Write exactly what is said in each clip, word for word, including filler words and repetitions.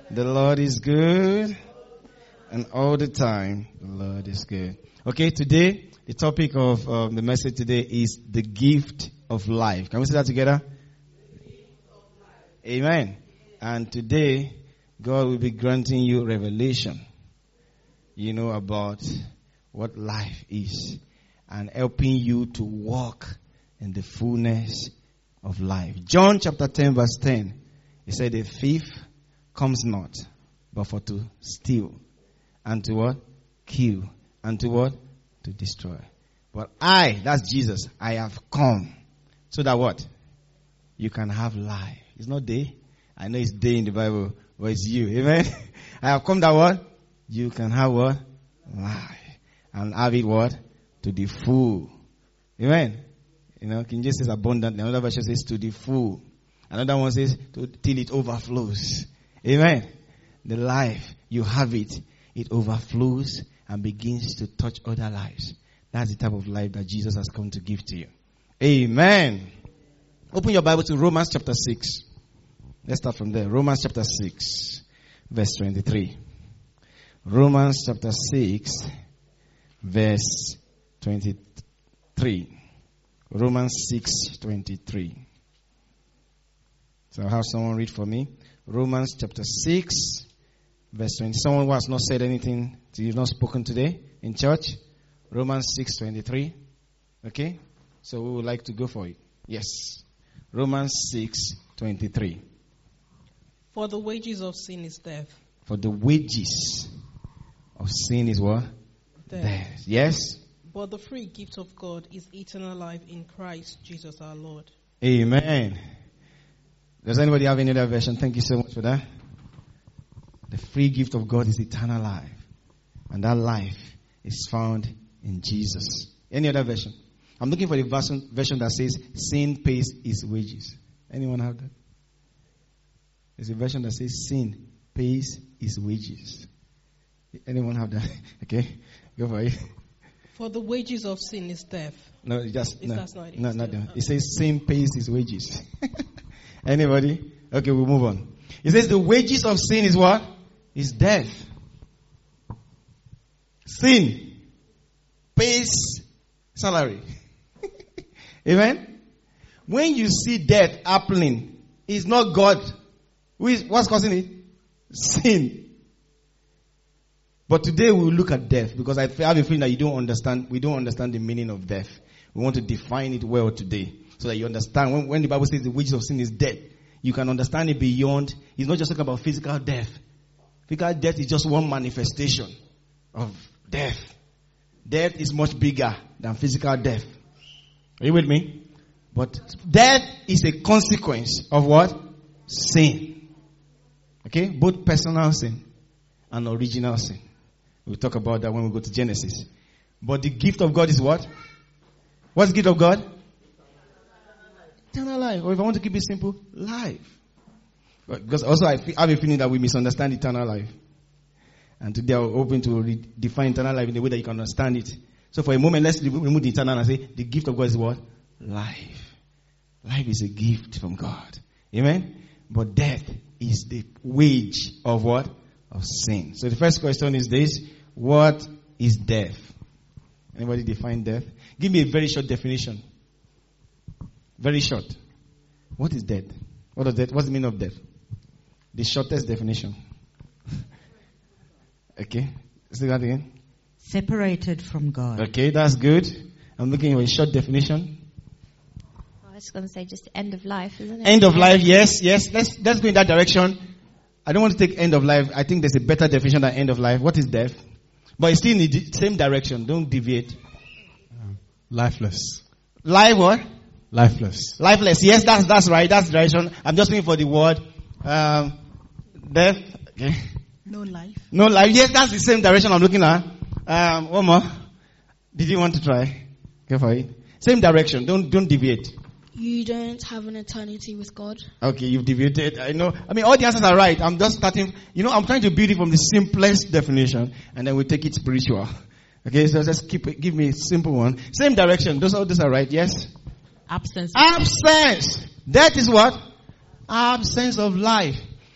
The Lord is good. And all the time, the Lord is good. Okay, today, the topic of um, the message today is the gift of life. Can we say that together? Amen. And today, God will be granting you revelation, you know, about what life is and helping you to walk in the fullness of life. John chapter ten verse ten, he said, the thief comes not, but for to steal, and to what? Kill, and to what? To destroy. But I, that's Jesus, I have come, so that what? You can have life. It's not day. I know it's day in the Bible, but it's you. Amen? I have come that what? You can have what? Life. And have it what? To the full. Amen? You know, King James says abundantly. Another version says to the full. Another one says to, till it overflows. Amen? The life, you have it. It overflows and begins to touch other lives. That's the type of life that Jesus has come to give to you. Amen. Open your Bible to Romans chapter six. Let's start from there. Romans chapter six, verse twenty-three. Romans chapter six, verse twenty-three. Romans six, twenty-three. So I'll have someone read for me. Romans chapter six, verse twenty. Someone who has not said anything, you've not spoken today in church. Romans six, twenty-three. Okay? So we would like to go for it. Yes. Romans six, twenty-three. For the wages of sin is death. For the wages of sin is what? Death. Death. Yes? But the free gift of God is eternal life in Christ Jesus our Lord. Amen. Does anybody have any other version? Thank you so much for that. The free gift of God is eternal life. And that life is found in Jesus. Any other version? I'm looking for the version, version that says sin pays its wages. Anyone have that? There's a version that says sin pays its wages. Anyone have that? Okay, go for it. For the wages of sin is death. No, it just Is no, that's not it? no, not that. It says sin pays its wages. Anybody? Okay, we'll move on. It says the wages of sin is what? Is death. Sin pays salary. Amen? When you see death happening, it's not God. Who is, what's causing it? Sin. But today we'll look at death because I have a feeling that you don't understand, we don't understand the meaning of death. We want to define it well today so that you understand. When, when the Bible says the wages of sin is death, you can understand it beyond. It's not just talking about physical death. Physical death is just one manifestation of death. Death is much bigger than physical death. Are you with me? But death is a consequence of what? Sin. Okay? Both personal sin and original sin. We'll talk about that when we go to Genesis. But the gift of God is what? What's the gift of God? Eternal life. Or if I want to keep it simple, life. Because also I have a feeling that we misunderstand eternal life. And today I'm hoping to re- define eternal life in the way that you can understand it. So for a moment, let's remove the eternal and say, the gift of God is what? Life. Life is a gift from God. Amen? But death is the wage of what? Of sin. So the first question is this. What is death? Anybody define death? Give me a very short definition. Very short. What is death? What is death? What's the meaning of death? The shortest definition. Okay. Say that again. Separated from God. Okay, that's good. I'm looking for a short definition. I was going to say just end of life, isn't it? End of life, yes, yes. Let's let's go in that direction. I don't want to take end of life. I think there's a better definition than end of life. What is death? But it's still in the same direction. Don't deviate. Um, lifeless. Life what? Lifeless. Lifeless. Yes, that's that's right. That's the direction. I'm just looking for the word. Um, death. Okay. No life. No life. Yes, that's the same direction I'm looking at. Um, one more. Did you want to try? Go for it. Same direction. Don't don't deviate. You don't have an eternity with God. Okay, you've deviated. I know. I mean, all the answers are right. I'm just starting. You know, I'm trying to build it from the simplest definition, and then we take it spiritual. Okay, so just keep it. Give me a simple one. Same direction. Those all those are right. Yes. Absence. Absence. That is what? Absence of life.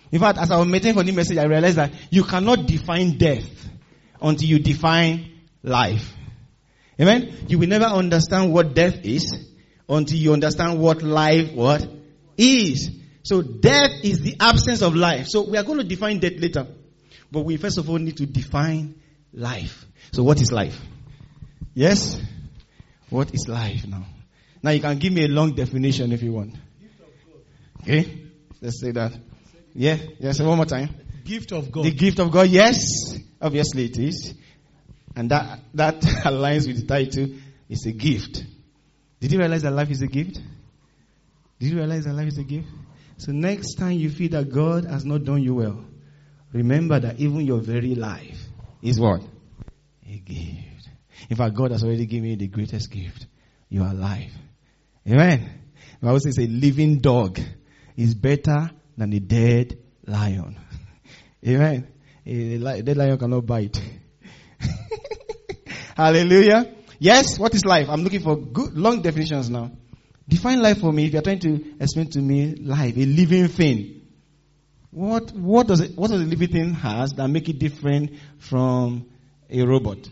In fact, as I was meditating for the message, I realized that you cannot define death until you define life. Amen? You will never understand what death is until you understand what life what is. So death is the absence of life. So we are going to define death later. But we first of all need to define life. So what is life? Yes? What is life now? Now you can give me a long definition if you want. Okay? Let's say that. Yeah? Yes, one more time. Gift of God. The gift of God, yes. Obviously it is. And that, that aligns with the title. It's a gift. Did you realize that life is a gift? Did you realize that life is a gift? So next time you feel that God has not done you well, remember that even your very life is what? A gift. In fact, God has already given you the greatest gift. You are alive. Amen. The Bible says a living dog is better than a dead lion. Amen. A dead lion cannot bite. Hallelujah. Yes, what is life? I'm looking for good long definitions now. Define life for me. If you're trying to explain to me life, a living thing. What what does it what does a living thing has that make it different from a robot?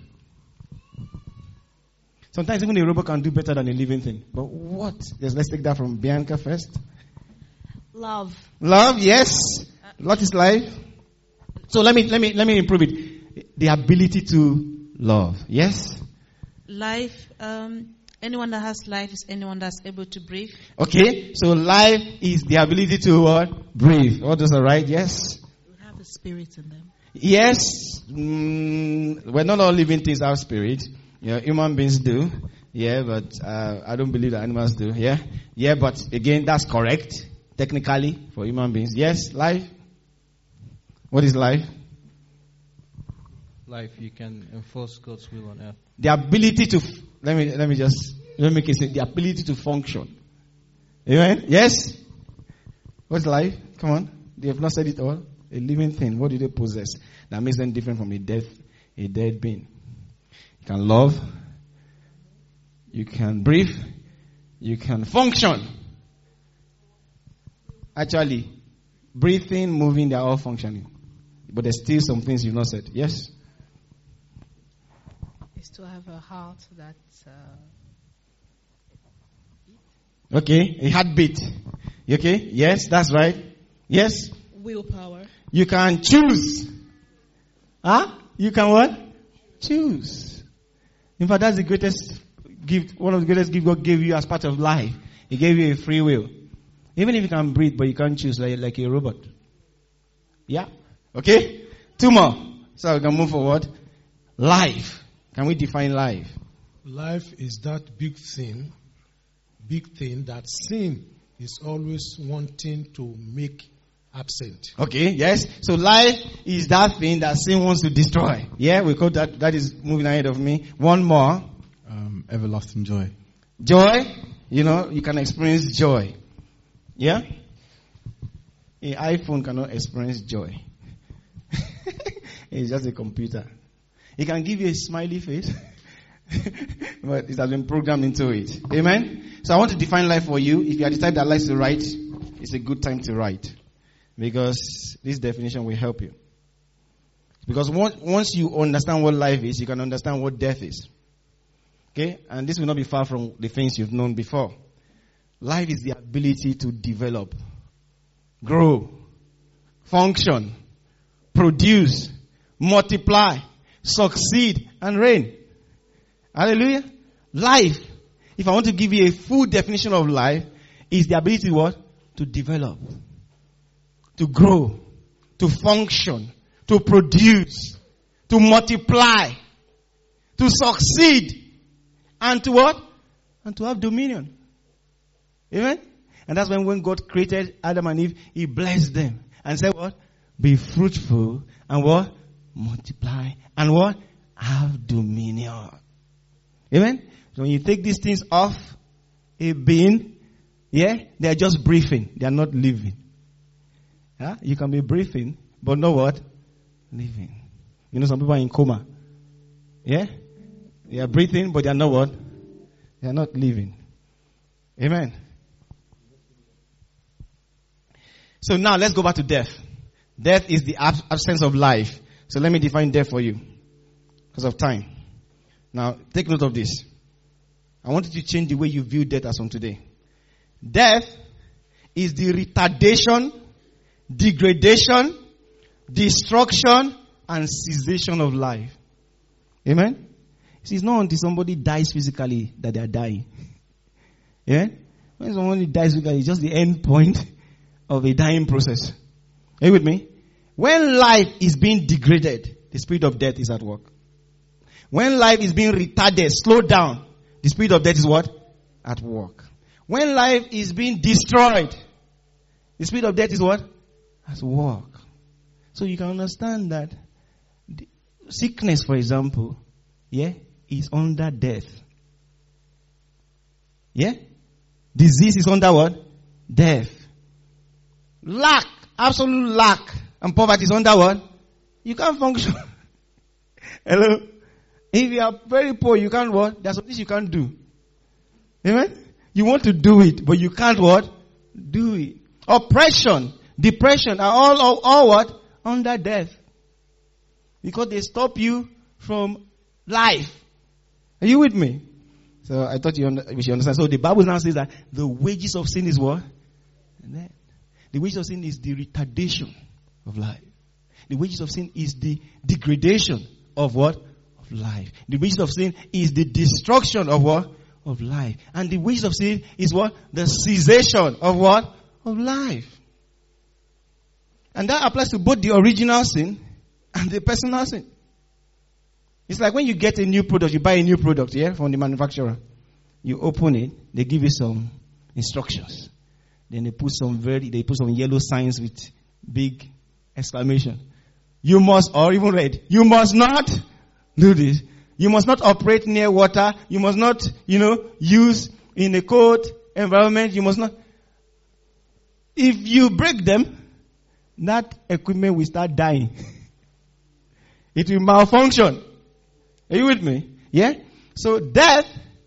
Sometimes even a robot can do better than a living thing. But what? Yes, let's take that from Bianca first. Love. Love, yes. What is life? So let me let me let me improve it. The ability to love. Yes? Life, um, anyone that has life is anyone that's able to breathe. Okay, so life is the ability to what? Breathe. What is alright? Yes? We have a spirit in them. Yes. Mm, well, not all living things have spirit. Yeah, human beings do. Yeah, but uh, I don't believe that animals do. Yeah? Yeah, but again, that's correct. Technically, for human beings. Yes, life. What is life? Life, you can enforce God's will on earth. The ability to, f- let me let me just, let me make it say, the ability to function. Amen? Yes? What's life? Come on. They have not said it all. A living thing. What do they possess that makes them different from a dead, a dead being? You can love. You can breathe. You can function. Actually, breathing, moving, they are all functioning. But there's still some things you've not said. Yes? Is to have a heart that. Uh, Okay, a heartbeat. Okay, yes, that's right. Yes? willpower. You can choose. Huh? You can what? Choose. In fact, that's the greatest gift, one of the greatest gifts God gave you as part of life. He gave you a free will. Even if you can breathe, but you can't choose like, like a robot. Yeah? Okay? Two more. So we can move forward. Life. Can we define life? Life is that big thing, big thing that sin is always wanting to make absent. Okay, yes. So life is that thing that sin wants to destroy. Yeah, we call that, that is moving ahead of me. One more. Um, everlasting joy. Joy. You know, you can experience joy. Yeah? An iPhone cannot experience joy. It's just a computer. It can give you a smiley face. But it has been programmed into it. Amen? So I want to define life for you. If you are the type that likes to write, it's a good time to write. Because this definition will help you. Because once you understand what life is, you can understand what death is. Okay? And this will not be far from the things you've known before. Life is the ability to develop, grow, function, produce, multiply, succeed, and reign. Hallelujah. Life, if I want to give you a full definition of life, is the ability to what? To develop, to grow, to function, to produce, to multiply, to succeed, and to what? And to have dominion. Amen? And that's when, when God created Adam and Eve, He blessed them and said what? Be fruitful and what? Multiply and what? Have dominion. Amen? So when you take these things off a being, yeah, they are just breathing. They are not living. Yeah? You can be breathing, but not what? Living. You know, some people are in coma. Yeah? They are breathing, but they are not what? They are not living. Amen? So now let's go back to death. Death is the ab- absence of life. So let me define death for you because of time. Now, take note of this. I want you to change the way you view death as from today. Death is the retardation, degradation, destruction, and cessation of life. Amen? See, it's not until somebody dies physically that they are dying. Yeah? When somebody dies physically, it's just the end point of a dying process. Are you with me? When life is being degraded, the spirit of death is at work. When life is being retarded, slowed down, the spirit of death is what? At work. When life is being destroyed, the spirit of death is what? At work. So you can understand that sickness, for example, yeah, is under death. Yeah? Disease is under what? Death. Lack, absolute lack, and poverty is under what? You can't function. Hello? If you are very poor, you can't what? There's something you can't do. Amen? You want to do it, but you can't what? Do it. Oppression, depression are all, all, all what? Under death. Because they stop you from life. Are you with me? So I thought you under, we should understand. So the Bible now says that the wages of sin is what? Death. The wages of sin is the retardation of life. The wages of sin is the degradation of what? Of life. The wages of sin is the destruction of what? Of life. And the wages of sin is what? The cessation of what? Of life. And that applies to both the original sin and the personal sin. It's like when you get a new product, you buy a new product, yeah, from the manufacturer. You open it, they give you some instructions. Then they put some very, they put some yellow signs with big exclamation. You must, or even red, you must not do this. You must not operate near water. You must not, you know, use in a cold environment. You must not. If you break them, that equipment will start dying. It will malfunction. Are you with me? Yeah? So death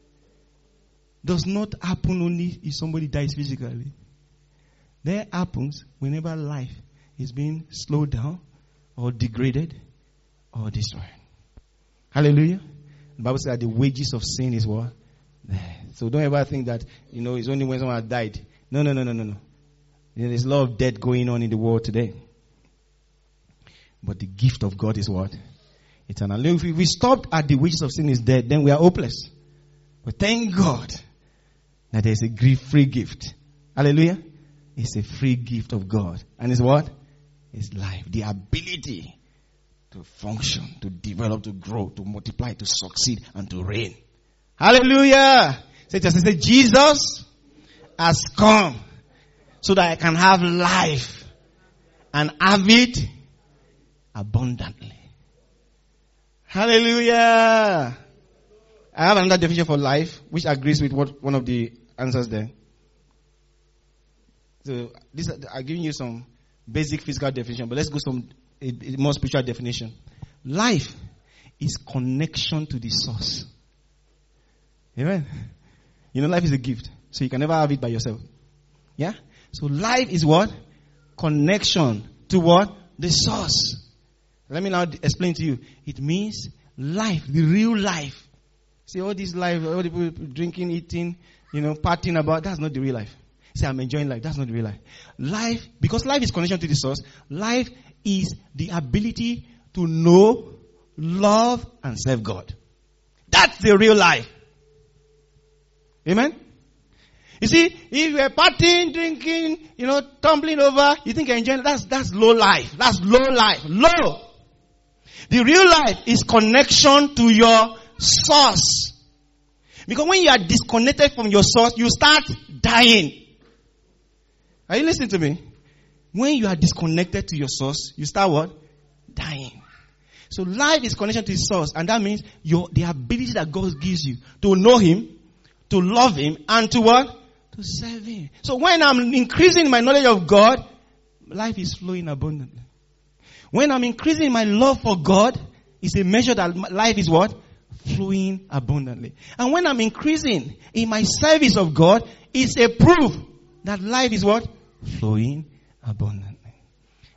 does not happen only if somebody dies physically. That happens whenever life is being slowed down or degraded or destroyed. Hallelujah. The Bible says that the wages of sin is what? Death. So don't ever think that, you know, it's only when someone has died. No, no, no, no, no, no. There's a lot of death going on in the world today. But the gift of God is what? Eternal. If we stopped at the wages of sin is death, then we are hopeless. But thank God that there's a free gift. Hallelujah. It's a free gift of God. And it's what? It's life. The ability to function, to develop, to grow, to multiply, to succeed, and to reign. Hallelujah. Say just say, Jesus has come so that I can have life and have it abundantly. Hallelujah. I have another definition for life, which agrees with what one of the answers there. So this, I'm giving you some basic physical definition, but let's go some a, a more spiritual definition. Life is connection to the source. Amen. You know, life is a gift, so you can never have it by yourself. Yeah. So life is what? Connection to what? The source. Let me now explain to you. It means life, the real life. See, all this life, all the people drinking, eating, you know, partying about, that's not the real life. Say, I'm enjoying life. That's not the real life. Life, because life is connection to the source, life is the ability to know, love, and serve God. That's the real life. Amen? You see, if you're partying, drinking, you know, tumbling over, you think you're enjoying, that's, that's low life. That's low life. Low. The real life is connection to your source. Because when you are disconnected from your source, you start dying. Are you listening to me? When you are disconnected to your source, you start what? Dying. So life is connection to his source, and that means your the ability that God gives you to know him, to love him, and to what? To serve him. So when I'm increasing my knowledge of God, life is flowing abundantly. When I'm increasing my love for God, it's a measure that life is what? Flowing abundantly. And when I'm increasing in my service of God, it's a proof that life is what? Flowing abundantly.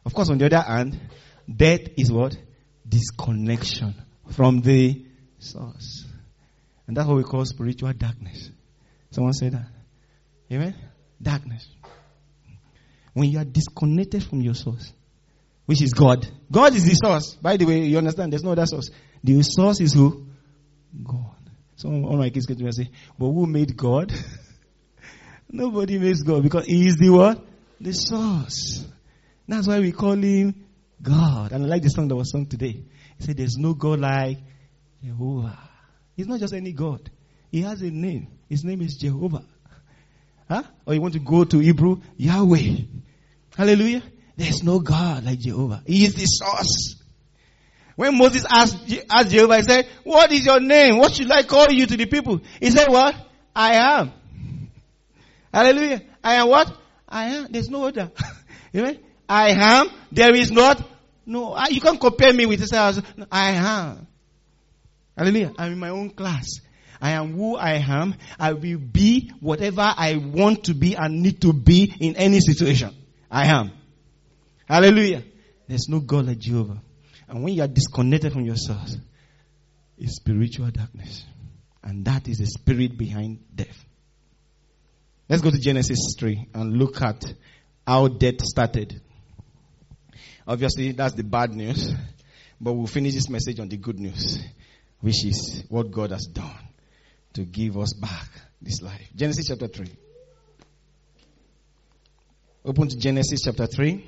Of course, on the other hand, death is what? Disconnection from the source. And that's what we call spiritual darkness. Someone say that. Amen? Darkness. When you are disconnected from your source, which is God. God is the source. By the way, you understand, there's no other source. The source is who? God. So all my kids get to me and say, but who made God? Nobody makes God, because He is the what? The source. That's why we call Him God. And I like the song that was sung today. He said, there's no God like Jehovah. He's not just any God. He has a name. His name is Jehovah. Huh? Or you want to go to Hebrew? Yahweh. Hallelujah. There's no God like Jehovah. He is the source. When Moses asked, asked Jehovah, he said, what is your name? What should I call you to the people? He said, what? I am. Hallelujah. I am what? I am. There's no other. Amen. I am. There is not. No. You can't compare me with this. I am. Hallelujah. I'm in my own class. I am who I am. I will be whatever I want to be and need to be in any situation. I am. Hallelujah. There's no God like Jehovah. And when you are disconnected from your source, it's spiritual darkness. And that is the spirit behind death. Let's go to Genesis three and look at how death started. Obviously, that's the bad news. But we'll finish this message on the good news, which is what God has done to give us back this life. Genesis chapter three. Open to Genesis chapter three.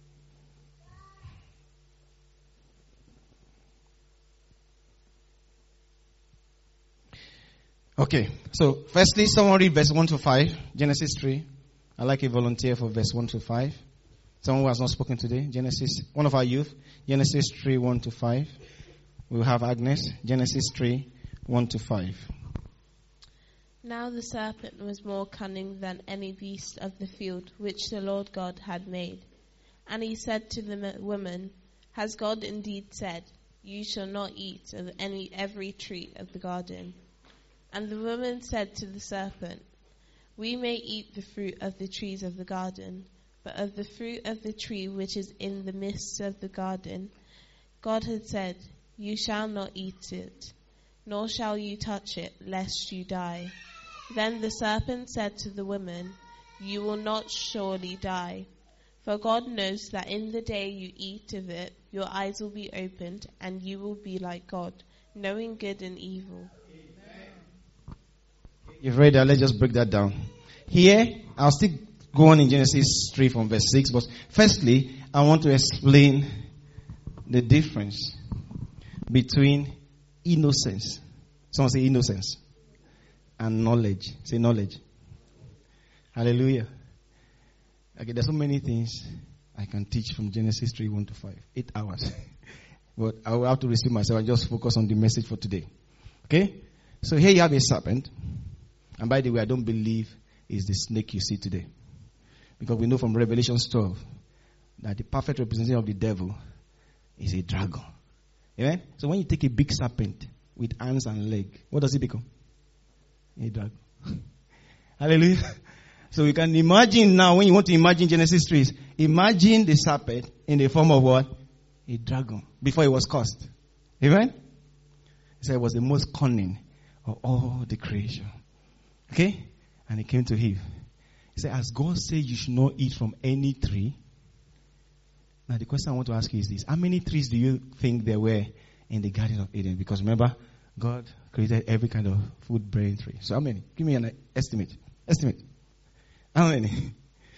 Okay, so firstly, someone read verse one to five, Genesis three. I'd like a volunteer for verse one to five. Someone who has not spoken today, Genesis, one of our youth, Genesis three, one to five. We'll have Agnes, Genesis three, one to five. Now the serpent was more cunning than any beast of the field which the Lord God had made. And he said to the woman, has God indeed said, you shall not eat of any every tree of the garden? And the woman said to the serpent, we may eat the fruit of the trees of the garden, but of the fruit of the tree which is in the midst of the garden, God had said, you shall not eat it, nor shall you touch it, lest you die. Then the serpent said to the woman, you will not surely die. For God knows that in the day you eat of it, your eyes will be opened, and you will be like God, knowing good and evil. You've read that, let's just break that down. Here, I'll still go on in Genesis three from verse six, but firstly, I want to explain the difference between innocence. Someone say innocence. And knowledge. Say knowledge. Hallelujah. Okay, there's so many things I can teach from Genesis three, one to five. Eight hours. But I will have to restrict myself and just focus on the message for today. Okay? So here you have a serpent. And by the way, I don't believe it's the snake you see today. Because we know from Revelation twelve that the perfect representation of the devil is a dragon. Amen? So when you take a big serpent with arms and legs, what does it become? A dragon. Hallelujah. So you can imagine now, when you want to imagine Genesis three, imagine the serpent in the form of what? A dragon. Before it was cursed. Amen? He said it was the most cunning of all the creation. Okay? And he came to Eve. He said, as God said you should not eat from any tree. Now the question I want to ask you is this. How many trees do you think there were in the Garden of Eden? Because remember, God created every kind of food-bearing tree. So how many? Give me an estimate. Estimate. How many?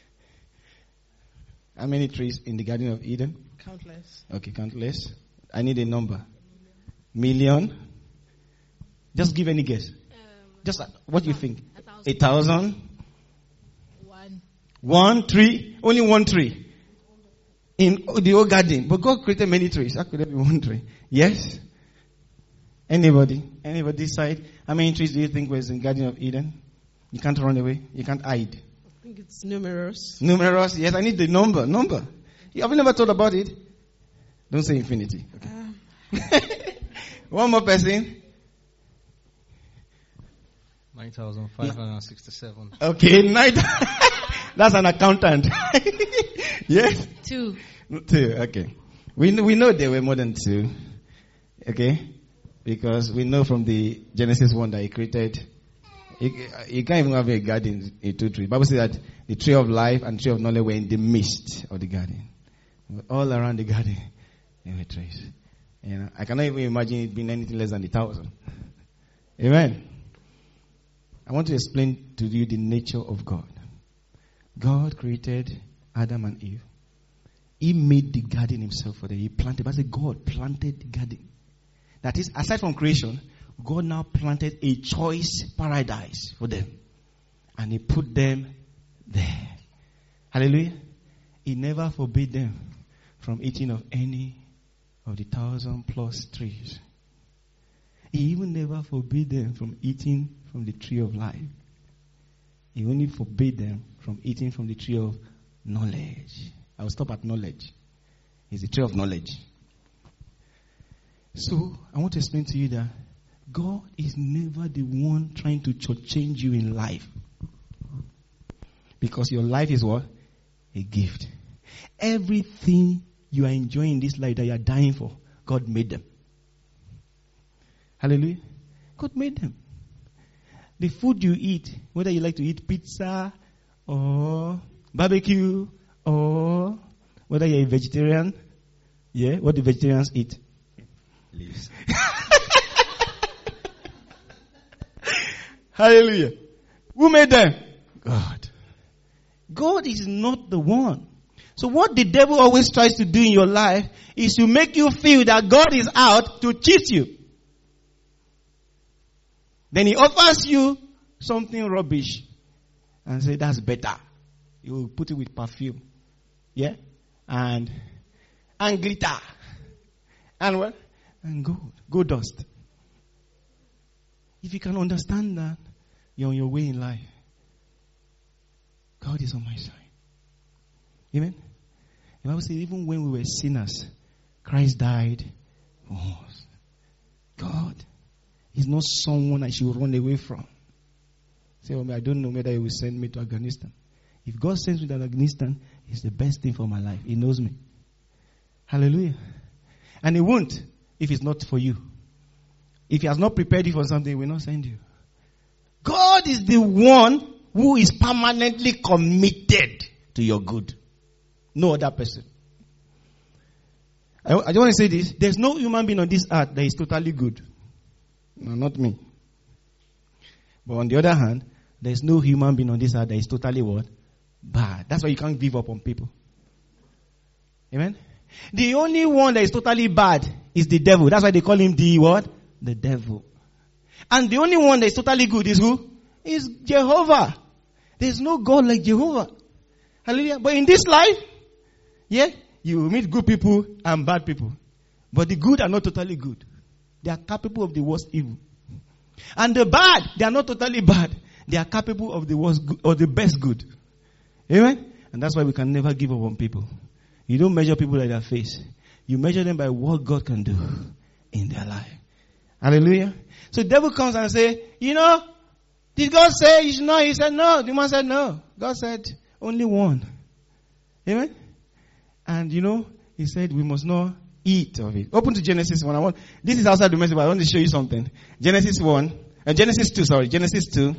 How many trees in the Garden of Eden? Countless. Okay, countless. I need a number. Million? Just give any guess. Just uh, what do you think? A thousand. A thousand? One. One tree? Only one tree. In the whole garden. But God created many trees. How could there be one tree? Yes? Anybody? Anybody decide? How many trees do you think was in the Garden of Eden? You can't run away. You can't hide. I think it's numerous. Numerous? Yes, I need the number. Number. You have never thought about it? Don't say infinity. Okay. Um. One more person. nine thousand five hundred sixty-seven. Okay, nine. That's an accountant. Yes? Two. Two, okay. We know, we know there were more than two. Okay? Because we know from the Genesis one that he created, you, you can't even have a garden in two trees. The Bible says that the tree of life and tree of knowledge were in the midst of the garden. All around the garden, there were trees. You know, I cannot even imagine it being anything less than a thousand. Amen. I want to explain to you the nature of God. God created Adam and Eve. He made the garden himself for them. He planted. I said God planted the garden. That is, aside from creation, God now planted a choice paradise for them. And he put them there. Hallelujah. He never forbade them from eating of any of the thousand plus trees. He even never forbade them from eating from the tree of life. He only forbade them from eating from the tree of knowledge. I will stop at knowledge. It's the tree of knowledge. So, I want to explain to you that God is never the one trying to change you in life. Because your life is what? A gift. Everything you are enjoying in this life that you are dying for, God made them. Hallelujah. God made them. The food you eat, whether you like to eat pizza or barbecue or whether you're a vegetarian, yeah, what do vegetarians eat? Leaves. Hallelujah. Who made them? God. God is not the one. So what the devil always tries to do in your life is to make you feel that God is out to cheat you. Then he offers you something rubbish and say that's better. You will put it with perfume. Yeah? And and glitter. And what? And gold. Gold dust. If you can understand that, you're on your way in life. God is on my side. Amen? The Bible says even when we were sinners, Christ died for us. God is not someone I should run away from. Say, oh, I don't know whether he will send me to Afghanistan. If God sends me to Afghanistan, it's the best thing for my life. He knows me. Hallelujah. And he won't if it's not for you. If he has not prepared you for something, he will not send you. God is the one who is permanently committed to your good. No other person. I, I just want to say this. There's no human being on this earth that is totally good. No, not me. But on the other hand, there's no human being on this earth that is totally what? Bad. That's why you can't give up on people. Amen? The only one that is totally bad is the devil. That's why they call him the what? The devil. And the only one that is totally good is who? Is Jehovah. There's no God like Jehovah. Hallelujah. But in this life, yeah, you will meet good people and bad people. But the good are not totally good. They are capable of the worst evil. And the bad, they are not totally bad. They are capable of the worst good, or the best good. Amen? And that's why we can never give up on people. You don't measure people by their face. You measure them by what God can do in their life. Hallelujah. So the devil comes and say, you know, did God say you should not? He said no. The man said no. God said only one. Amen? And you know, he said we must not eat of it. Open to Genesis one. I want, this is outside the message, but I want to show you something. Genesis one. Uh, Genesis two, sorry. Genesis two.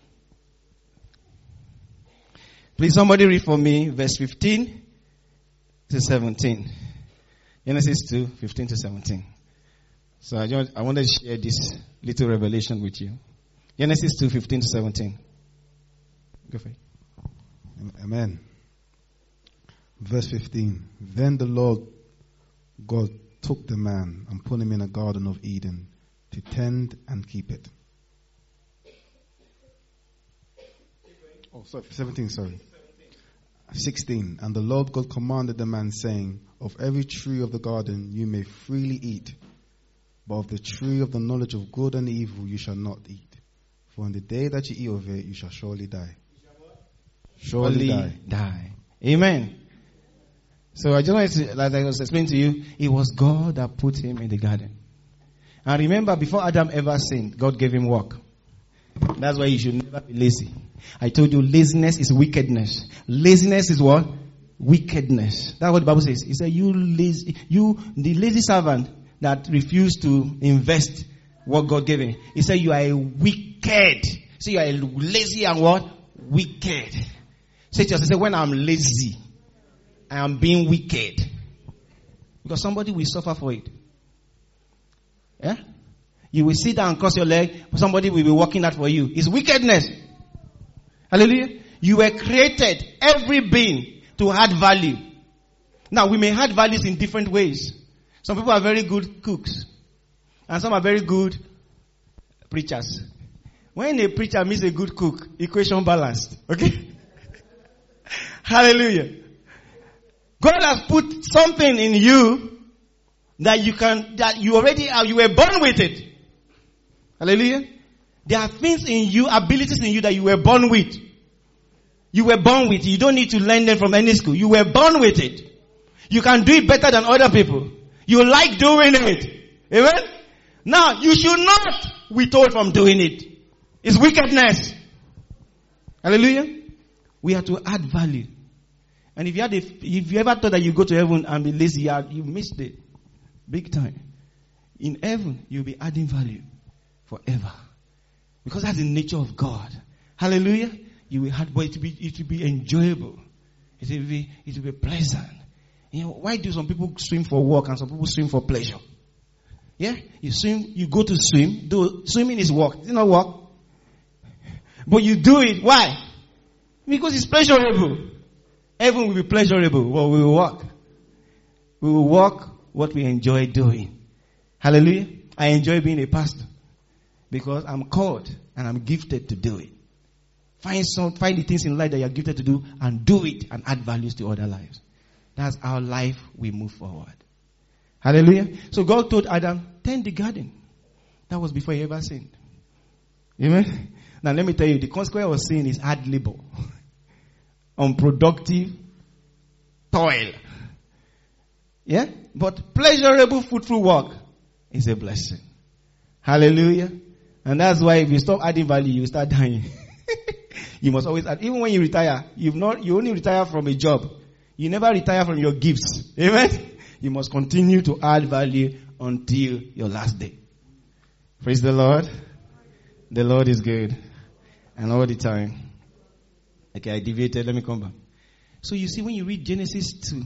Please somebody read for me verse fifteen to seventeen. Genesis two, fifteen to seventeen. So I, just, I wanted to share this little revelation with you. Genesis two, fifteen to seventeen. Go for it. Amen. Verse fifteen. Then the Lord God took the man and put him in a garden of Eden to tend and keep it. Oh, sorry, seventeen, sorry. sixteen. And the Lord God commanded the man, saying, of every tree of the garden you may freely eat, but of the tree of the knowledge of good and evil you shall not eat. For in the day that you eat of it, you shall surely die. Surely, surely die. die. Amen. So I just wanted to, like I was explaining to you, it was God that put him in the garden. And remember, before Adam ever sinned, God gave him work. That's why you should never be lazy. I told you laziness is wickedness. Laziness is what? wickedness. That's what the Bible says. He said, you lazy, you, the lazy servant that refused to invest what God gave him. He said, you are a wicked. So you are a lazy and what? Wicked. Say to yourself, say, when I'm lazy, I am being wicked. Because somebody will suffer for it. Yeah? You will sit down and cross your leg, somebody will be working out for you. It's wickedness. Hallelujah. You were created, every being, to add value. Now, we may add values in different ways. Some people are very good cooks. And some are very good preachers. When a preacher meets a good cook, equation balanced. Okay? Hallelujah. God has put something in you that you can, that you already are, you were born with it. Hallelujah. There are things in you, abilities in you that you were born with. You were born with. You don't need to learn them from any school. You were born with it. You can do it better than other people. You like doing it. Amen? Now, you should not withhold from doing it. It's wickedness. Hallelujah. We have to add value. And if you had a, if you ever thought that you go to heaven and be lazy, you missed it. Big time. In heaven, you'll be adding value forever. Because that's the nature of God. Hallelujah. You will have, but it will be, it will be enjoyable. It will be, it will be pleasant. You know, why do some people swim for work and some people swim for pleasure? Yeah? You swim, you go to swim. Do, swimming is work. It's not work. But you do it. Why? Because it's pleasurable. Heaven will be pleasurable. Well, we will walk. We will walk what we enjoy doing. Hallelujah. I enjoy being a pastor. Because I'm called and I'm gifted to do it. Find some, find the things in life that you're gifted to do and do it and add values to other lives. That's how life will move forward. Hallelujah. So God told Adam, tend the garden. That was before he ever sinned. Amen. Now let me tell you, the consequence of sin is hard labor. Unproductive toil. Yeah? But pleasurable, fruitful work is a blessing. Hallelujah. And that's why if you stop adding value, you start dying. You must always add. Even when you retire, you've not, you only retire from a job. You never retire from your gifts. Amen? You must continue to add value until your last day. Praise the Lord. The Lord is good. And all the time. Okay, I deviated. Let me come back. So you see, when you read Genesis two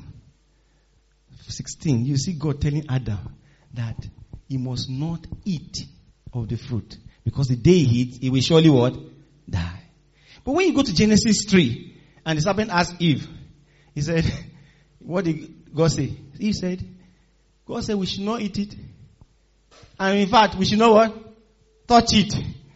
sixteen, you see God telling Adam that he must not eat of the fruit. Because the day he eats, he will surely what? Die. But when you go to Genesis three, and the serpent asked Eve, he said, what did God say? Eve said, God said we should not eat it. And in fact, we should not what? Touch it.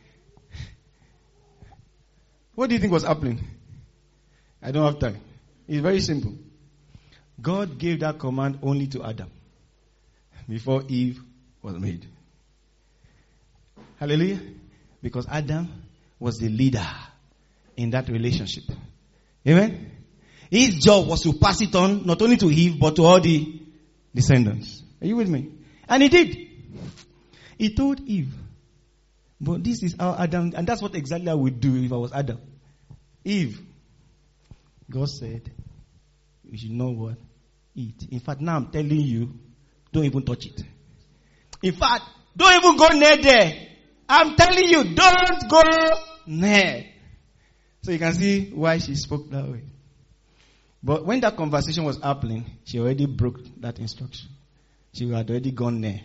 What do you think was happening? I don't have time. It's very simple. God gave that command only to Adam before Eve was made. Hallelujah. Because Adam was the leader in that relationship. Amen. His job was to pass it on not only to Eve but to all the descendants. Are you with me? And he did. He told Eve. But this is how Adam, and that's what exactly I would do if I was Adam. Eve, God said, you should know what? Eat. In fact, now I'm telling you, don't even touch it. In fact, don't even go near there. I'm telling you, don't go near. So you can see why she spoke that way. But when that conversation was happening, she already broke that instruction. She had already gone there.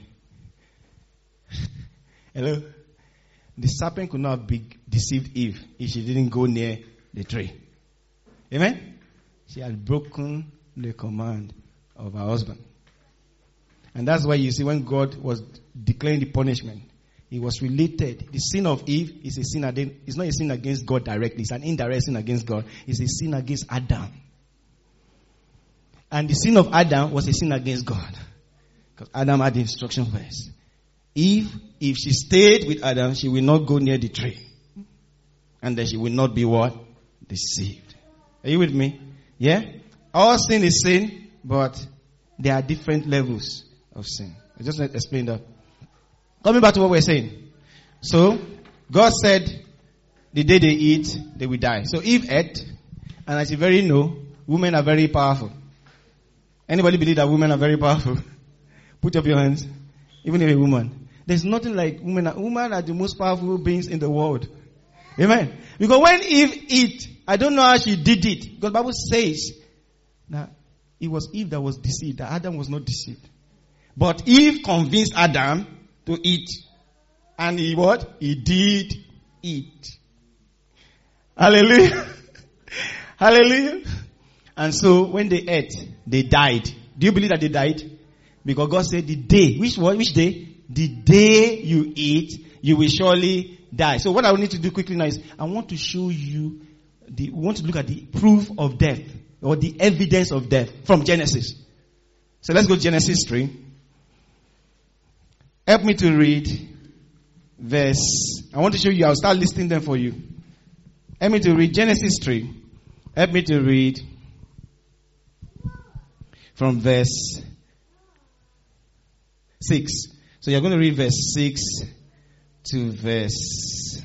Hello? The serpent could not have be deceived Eve if she didn't go near the tree. Amen? She had broken the command of her husband. And that's why you see when God was declaring the punishment, it was related. The sin of Eve is a sin against, it's not a sin against God directly. It's an indirect sin against God. It's a sin against Adam. And the sin of Adam was a sin against God. Because Adam had the instruction first. Eve, if she stayed with Adam, she will not go near the tree. And then she will not be what? Deceived. Are you with me? Yeah? All sin is sin, but there are different levels of sin. I just want to explain that. Coming back to what we're saying. So, God said, the day they eat, they will die. So Eve ate, and as you very know, women are very powerful. Anybody believe that women are very powerful? Put up your hands. Even if a woman. There's nothing like women. Women are the most powerful beings in the world. Amen. Because when Eve eat, I don't know how she did it. Because the Bible says that it was Eve that was deceived. That Adam was not deceived. But Eve convinced Adam to eat. And he what? He did eat. Hallelujah. Hallelujah. And so when they ate, they died. Do you believe that they died? Because God said the day, which what, which day? The day you eat, you will surely die. So what I need to do quickly now is, I want to show you, the, we want to look at the proof of death, or the evidence of death from Genesis. So let's go to Genesis three. Help me to read verse, I want to show you, I'll start listing them for you. Help me to read Genesis three. Help me to read from verse six. So you're going to read verse six to verse.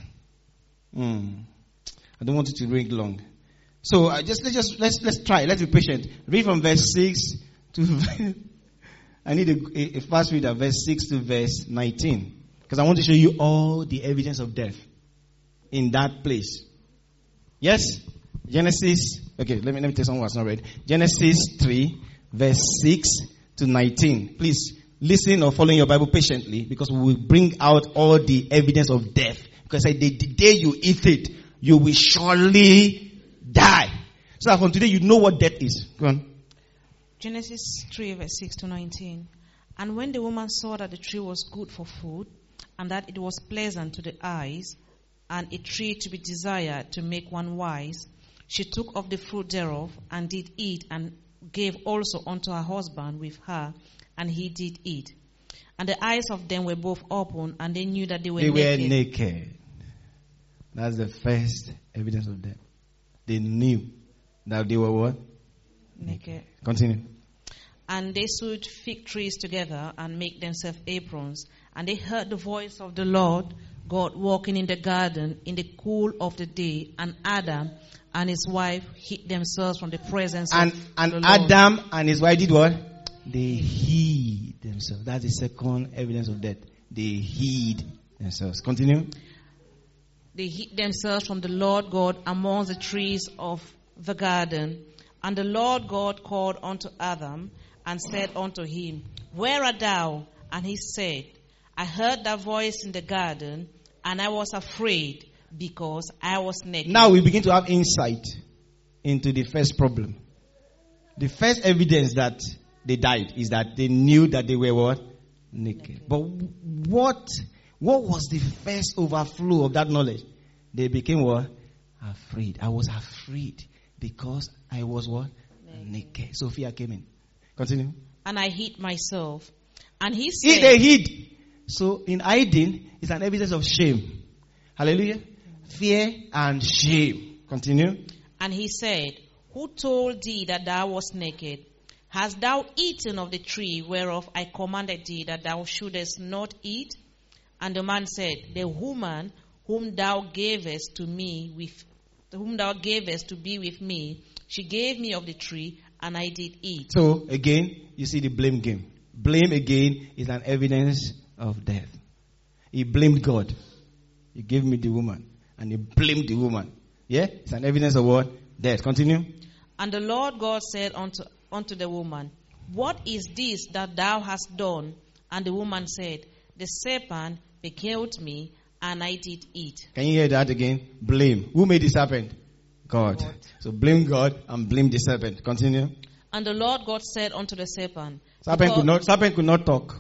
Hmm, I don't want it to read long. So I just let's just let's let's try. Let's be patient. Read from verse six to. I need a, a fast reader. Verse six to verse nineteen, because I want to show you all the evidence of death in that place. Yes, Genesis. Okay, let me let me tell someone who's not read. Genesis three, verse six to nineteen. Please listen or follow your Bible patiently, because we will bring out all the evidence of death. Because the, the day you eat it, you will surely die. So that from today you know what death is. Go on. Genesis three, verse six to nineteen. And when the woman saw that the tree was good for food, and that it was pleasant to the eyes, and a tree to be desired to make one wise, she took of the fruit thereof, and did eat, and gave also unto her husband with her, and he did eat. And the eyes of them were both open, and they knew that they were they naked. They were naked. That's the first evidence of death. They knew that they were what? Naked. Continue. And they sewed fig trees together and make themselves aprons. And they heard the voice of the Lord God walking in the garden in the cool of the day. And Adam and his wife hid themselves from the presence and, of and the Lord. And Adam and his wife did what? They hid themselves. That's the second evidence of death. They hid themselves. Continue. They hid themselves from the Lord God among the trees of the garden. And the Lord God called unto Adam and said unto him, Where art thou? And he said, I heard thy voice in the garden, and I was afraid, because I was naked. Now we begin to have insight into the first problem. The first evidence that they died is that they knew that they were what? Naked. But what, what was the first overflow of that knowledge? They became what? Afraid. I was afraid because I was what? Naked. Naked. So fear came in. Continue. And I hid myself. And he said... They hid. So in hiding is an evidence of shame. Hallelujah. Fear and shame. Continue. And he said, Who told thee that thou wast naked? Hast thou eaten of the tree whereof I commanded thee that thou shouldest not eat? And the man said, The woman whom thou gavest to me with whom thou gavest to be with me, she gave me of the tree, and I did eat. So again, you see the blame game. Blame again is an evidence of death. He blamed God. He gave me the woman, and he blamed the woman. Yeah? It's an evidence of what? Death. Continue. And the Lord God said unto, unto the woman, What is this that thou hast done? And the woman said, The serpent beguiled me, and I did eat. Can you hear that again? Blame. Who made the serpent? God. God. So blame God and blame the serpent. Continue. And the Lord God said unto the serpent, Serpent could not, serpent could not talk.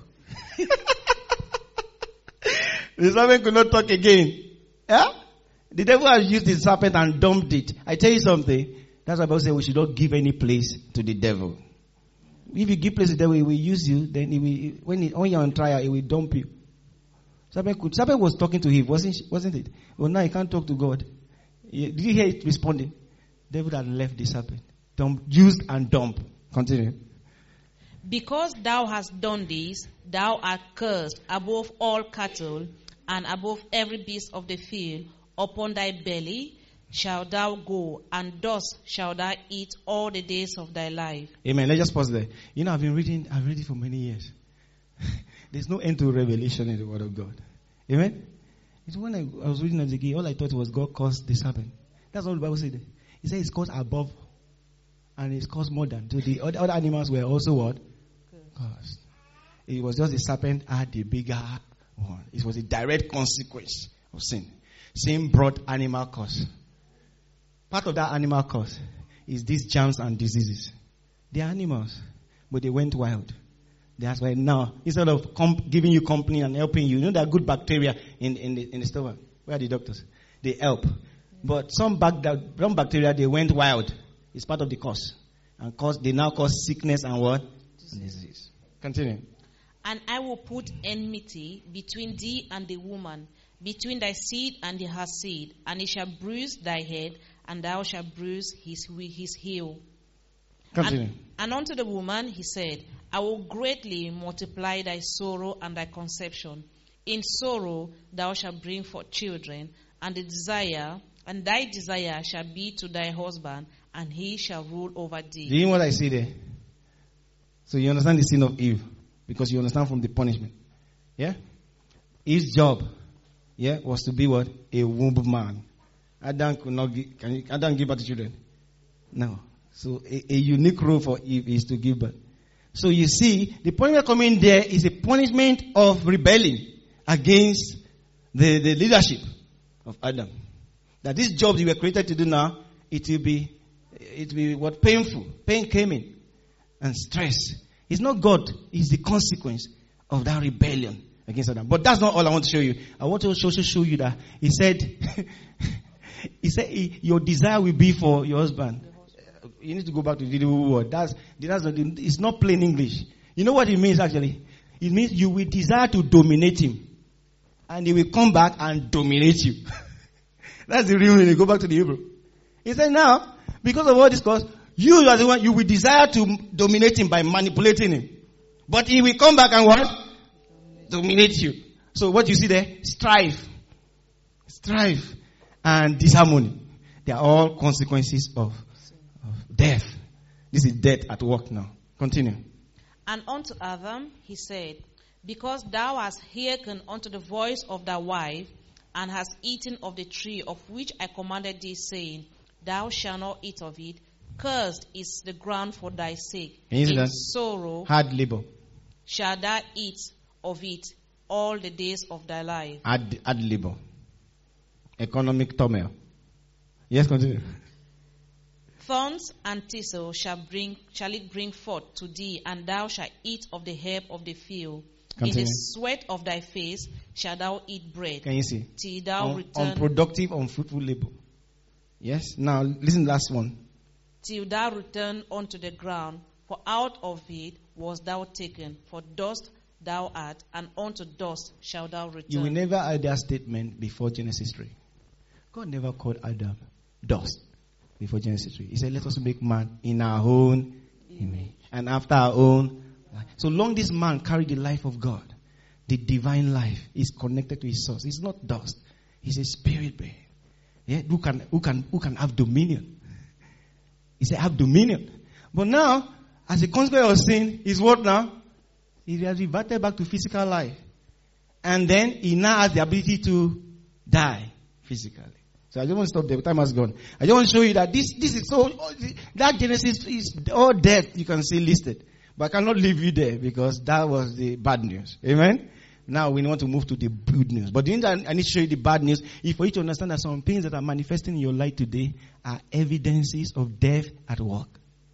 The serpent could not talk again. Yeah? The devil has used the serpent and dumped it. I tell you something. That's why the Bible says we should not give any place to the devil. If you give place to the devil, he will use you. Then he will, when, he, when you're on trial, he will dump you. Serpent, could, serpent was talking to Eve, wasn't, wasn't it? Well, now he can't talk to God. Did you hear it responding? David had left the serpent. Dump, used and dump. Continue. Because thou hast done this, thou art cursed above all cattle and above every beast of the field. Upon thy belly shalt thou go, and dust shalt thou eat all the days of thy life. Amen. Let's just pause there. You know, I've been reading, I've read it for many years. There's no end to revelation in the Word of God. Amen. It's when I, I was reading Ezekiel, all I thought was God caused the serpent. That's all the Bible said. He said it's caused above, and it's caused more than. So the other, other animals were also what? Caused. It was just the serpent had the bigger one. It was a direct consequence of sin. Sin brought animal cause. Part of that animal cause is these germs and diseases. They are animals, but they went wild. That's why now, instead of comp- giving you company and helping you, you know there are good bacteria in, in the in the stomach. Where are the doctors? They help. But some, bac- some bacteria, they went wild. It's part of the cause. And cause they now cause sickness and what? Disease. Continue. And I will put enmity between thee and the woman, between thy seed and her seed, and it shall bruise thy head, and thou shalt bruise his his heel. Continue. And, and unto the woman he said, I will greatly multiply thy sorrow and thy conception. In sorrow thou shalt bring forth children, and the desire and thy desire shall be to thy husband, and he shall rule over thee. Do you know what I see there? So you understand the sin of Eve, because you understand from the punishment. Yeah? Eve's job, yeah, was to be what? A womb man. Adam could not give, can you, Adam give birth to children? No. So a, a unique role for Eve is to give birth. So you see, the punishment coming there is a punishment of rebelling against the, the leadership of Adam. That this job you were created to do now, it will be, it will be what? Painful. Pain came in. And stress. It's not God, it's the consequence of that rebellion against Adam. But that's not all I want to show you. I want to also show you that he said, he said, your desire will be for your husband. You need to go back to the Hebrew word. That's, that's not, it's not plain English. You know what it means actually? It means you will desire to dominate him. And he will come back and dominate you. That's the real meaning. Go back to the Hebrew. He said now, because of all this cause, you are the one, you will desire to dominate him by manipulating him. But he will come back and what? Dominate you. So what you see there? Strife. Strife and disharmony. They are all consequences of, of death. This is death at work now. Continue. And unto Adam he said, because thou hast hearkened unto the voice of thy wife, and hast eaten of the tree of which I commanded thee, saying, thou shalt not eat of it, cursed is the ground for thy sake. In sorrow, hard labor, shalt thou eat of it all the days of thy life. Hard, hard labor, economic turmoil. Yes, continue. Thorns and thistles shall bring, shall it bring forth to thee, and thou shalt eat of the herb of the field. Continue. In the sweat of thy face shalt thou eat bread. Can you see? Till thou Un- return. Unproductive, unfruitful labor. Yes. Now listen, last one. Till thou return unto the ground, for out of it was thou taken, for dust thou art, and unto dust shalt thou return. You will never add that statement before Genesis three. God never called Adam dust before Genesis three. He said, let us make man in our own image and after our own life. So long this man carried the life of God, the divine life is connected to his source. It's not dust. He's a spirit being. Yeah, who can who can who can have dominion? He said, have dominion. But now, as a consequence of sin, is what now? He has reverted back to physical life. And then he now has the ability to die physically. So I just want to stop there. Time has gone. I just want to show you that this this is so, that Genesis is all death you can see listed. But I cannot leave you there because that was the bad news. Amen? Now we want to move to the good news. But the thing that I need to show you the bad news is for you to understand that some things that are manifesting in your life today are evidences of death at work.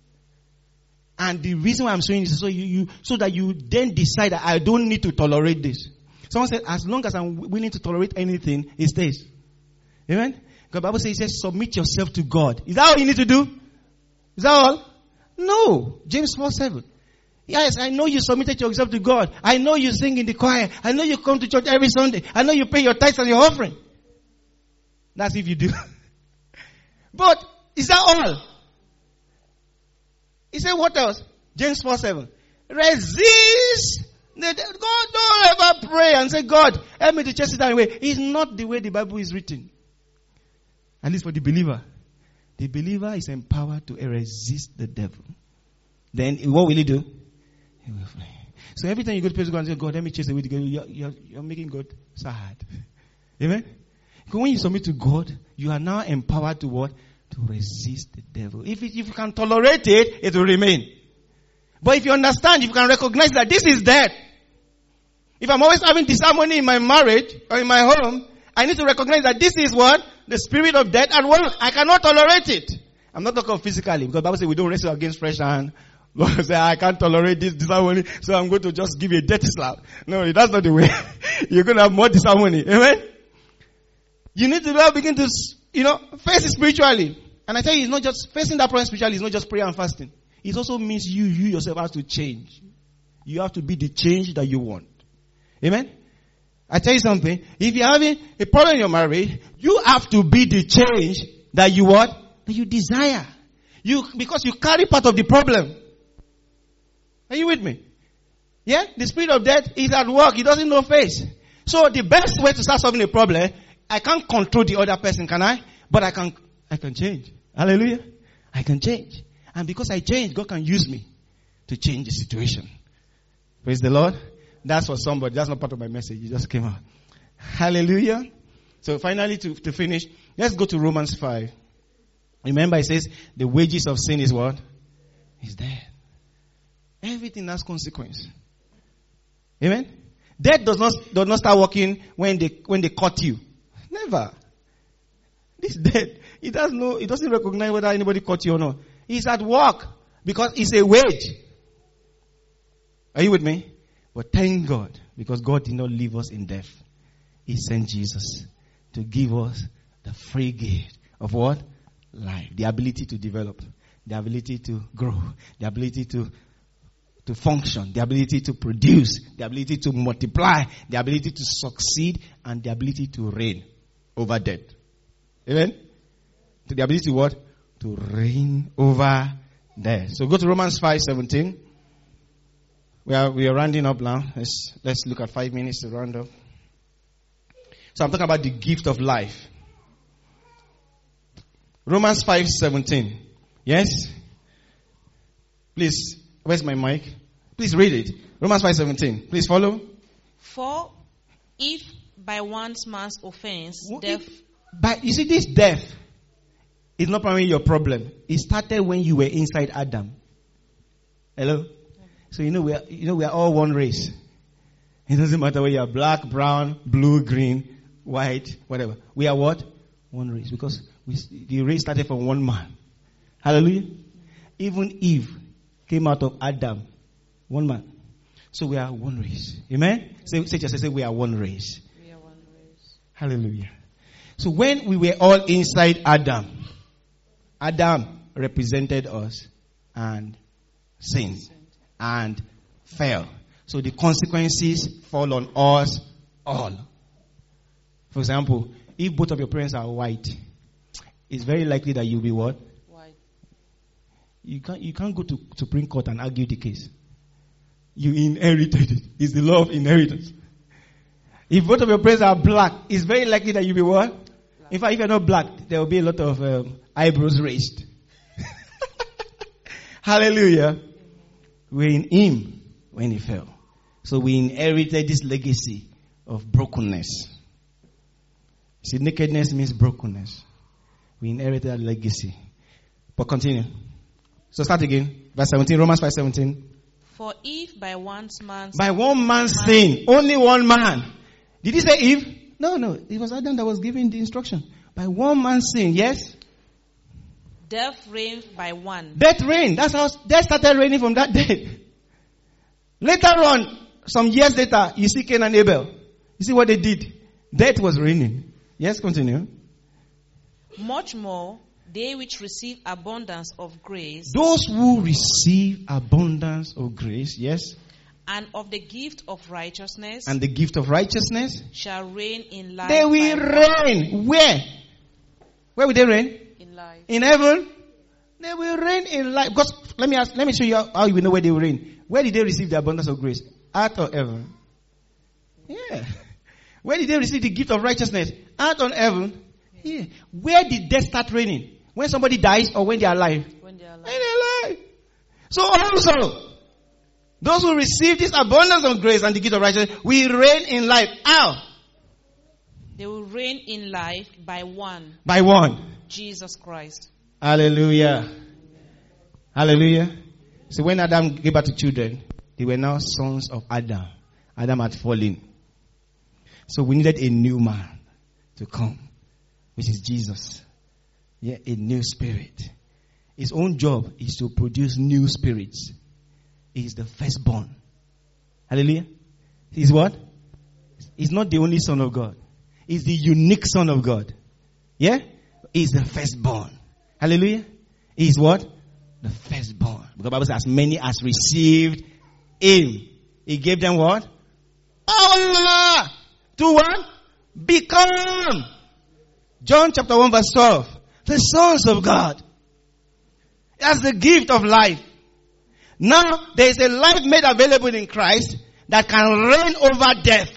And the reason why I'm showing this is so you, you so that you then decide that I don't need to tolerate this. Someone said, as long as I'm willing to tolerate anything, it stays. Amen? Because the Bible says, it says, submit yourself to God. Is that all you need to do? Is that all? No. James four seven. Yes, I know you submitted yourself to God. I know you sing in the choir. I know you come to church every Sunday. I know you pay your tithes and your offering. That's if you do. But is that all? He said what else? James four seven. Resist. God, don't ever pray and say, God, help me to chase it that way. It's not the way the Bible is written. At least for the believer. The believer is empowered to resist the devil. Then what will he do? He will flee. So every time you go to praise God and say, God, let me chase away the devil, you're, you're, you're making God sad. Amen? Because when you submit to God, you are now empowered to what? To resist the devil. If, it, if you can tolerate it, it will remain. But if you understand, if you can recognize that this is dead. If I'm always having disharmony in my marriage or in my home, I need to recognize that this is what? The spirit of death and what? I cannot tolerate it. I'm not talking physically, because the Bible says we don't wrestle against flesh and Lord say, I can't tolerate this disharmony, so I'm going to just give you a dirty slap. No, that's not the way. You're going to have more disharmony. Amen? You need to now begin to, you know, face it spiritually. And I tell you, it's not just, facing that problem spiritually is not just prayer and fasting. It also means you, you yourself have to change. You have to be the change that you want. Amen? I tell you something, if you're having a problem in your marriage, you have to be the change that you want, that you desire. You, because you carry part of the problem. Are you with me? Yeah? The spirit of death is at work. He doesn't know face. So the best way to start solving a problem, I can't control the other person, can I? But I can, I can change. Hallelujah. I can change. And because I change, God can use me to change the situation. Praise the Lord. That's for somebody. That's not part of my message. It just came out. Hallelujah. So finally, to, to finish, let's go to Romans five. Remember, it says, the wages of sin is what? Is death. Everything has consequence. Amen? Death does not, does not start working when they, when they caught you. Never. This death, it does no, it doesn't recognize whether anybody caught you or not. It's at work because it's a wage. Are you with me? But thank God, because God did not leave us in death. He sent Jesus to give us the free gift of what? Life. The ability to develop. The ability to grow. The ability to, to function. The ability to produce. The ability to multiply. The ability to succeed. And the ability to reign over death. Amen? To the ability to what? To reign over death. So go to Romans five seventeen. We are, we are rounding up now. Let's, let's look at five minutes to round up. So I'm talking about the gift of life. Romans five seventeen. Yes? Please, where's my mic? Please read it. Romans five seventeen. Please follow. For if by one man's offense, What death... if- But you see, this death is not primarily your problem. It started when you were inside Adam. Hello? So you know we are, you know we are all one race. It doesn't matter whether you are black, brown, blue, green, white, whatever. We are what? One race. Because we, the race started from one man. Hallelujah. Even Eve came out of Adam. One man. So we are one race. Amen? Say, say just say we are one race. We are one race. Hallelujah. So when we were all inside Adam, Adam represented us and sinned and fell. So the consequences fall on us all. For example, if both of your parents are white, it's very likely that you'll be what? White. You can't, you can't go to Supreme Court and argue the case. You inherited it. It's the law of inheritance. If both of your parents are black, it's very likely that you'll be what? Black. In fact, if you're not black, there will be a lot of um, eyebrows raised. Hallelujah. We're in him when he fell. So we inherited this legacy of brokenness. See, nakedness means brokenness. We inherited that legacy. But continue. So start again. Verse seventeen, Romans five seventeen. For if by one man's... By one man's sin, only one man. Did he say Eve? No, no. It was Adam that was giving the instruction. By one man's sin, yes? Death reigned by one. Death reigned. That's how death started reigning from that day. Later on, some years later, you see Cain and Abel. You see what they did? Death was reigning. Yes, continue. Much more, they which receive abundance of grace... Those who receive abundance of grace, yes? And of the gift of righteousness... And the gift of righteousness... shall reign in life. They will reign. Where? Where will they reign? In life. In heaven? They will reign in life. Because let me ask, let me show you how, how you will know where they will reign. Where did they receive the abundance of grace? Earth or heaven? Yeah. Where did they receive the gift of righteousness? Earth or heaven? Here. Where did death start reigning? When somebody dies or when they are alive? When they are alive. When they are alive. So also, those who receive this abundance of grace and the gift of righteousness, we reign in life. How? They will reign in life by one. By one. Jesus Christ. Hallelujah. Hallelujah. So when Adam gave birth to children, they were now sons of Adam. Adam had fallen. So we needed a new man to come, which is Jesus. Yeah, a new spirit. His own job is to produce new spirits. He is the firstborn. Hallelujah. He's what? He's not the only son of God. He's the unique son of God. Yeah? He's the firstborn. Hallelujah. He's what? The firstborn. Because the Bible says, as many as received him, he gave them what? Power to what? Become. John chapter one verse twelve. The sons of God. That's the gift of life. Now, there is a life made available in Christ that can reign over death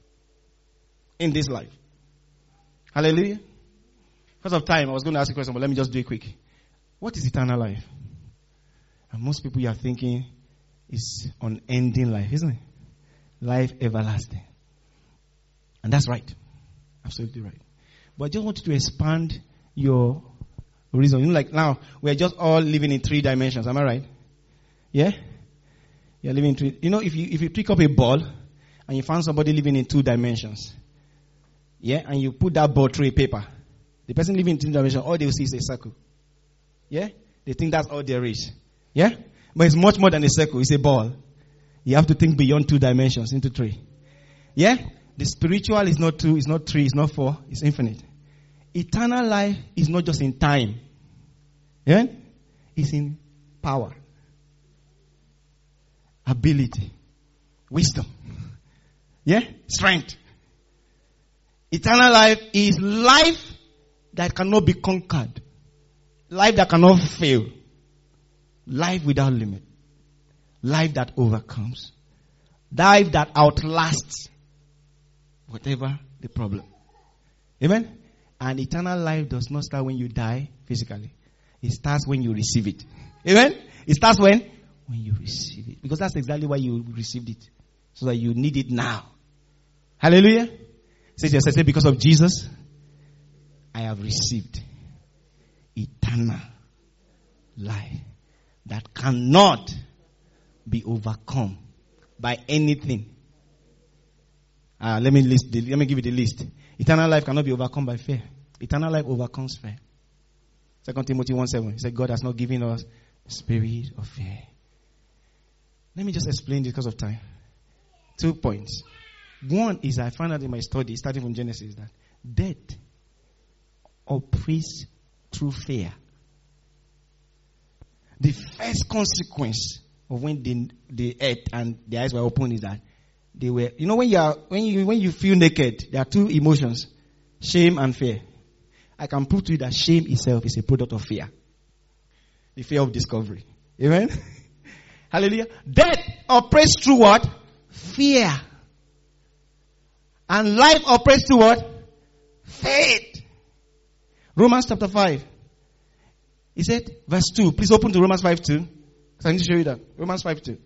in this life. Hallelujah. Because of time, I was going to ask a question, but let me just do it quick. What is eternal life? And most people you are thinking is unending life, isn't it? Life everlasting. And that's right. Absolutely right. But I just want you to expand your reason. You know, like now, we're just all living in three dimensions. Am I right? Yeah? You're living in three. You know, if you, if you pick up a ball and you find somebody living in two dimensions, yeah, and you put that ball through a paper, the person living in two dimensions, all they will see is a circle. Yeah? They think that's all there is. Yeah? But it's much more than a circle. It's a ball. You have to think beyond two dimensions into three. Yeah? The spiritual is not two, it's not three, it's not four, it's infinite. Eternal life is not just in time. Yeah? It's in power, ability, wisdom. Yeah? Strength. Eternal life is life that cannot be conquered. Life that cannot fail. Life without limit. Life that overcomes. Life that outlasts whatever the problem. Amen? And eternal life does not start when you die physically. It starts when you receive it. Amen? It starts when? When you receive it. Because that's exactly why you received it. So that you need it now. Hallelujah? Say to yourself, say, because of Jesus, I have received eternal life that cannot be overcome by anything. Uh, let me list. The, let me give you the list. Eternal life cannot be overcome by fear. Eternal life overcomes fear. Second Timothy one seven. He said, God has not given us a spirit of fear. Let me just explain this because of time. Two points. One is I found out in my study, starting from Genesis, that death operates through fear. The first consequence of when the, the earth and the eyes were open is that they were, you know, when you are, when you, when you feel naked, there are two emotions, shame and fear. I can prove to you that shame itself is a product of fear. The fear of discovery. Amen? Hallelujah. Death operates through what? Fear. And life operates through what? Faith. Romans chapter five. He said, verse two. Please open to Romans five two. Because I need to show you that. Romans five two.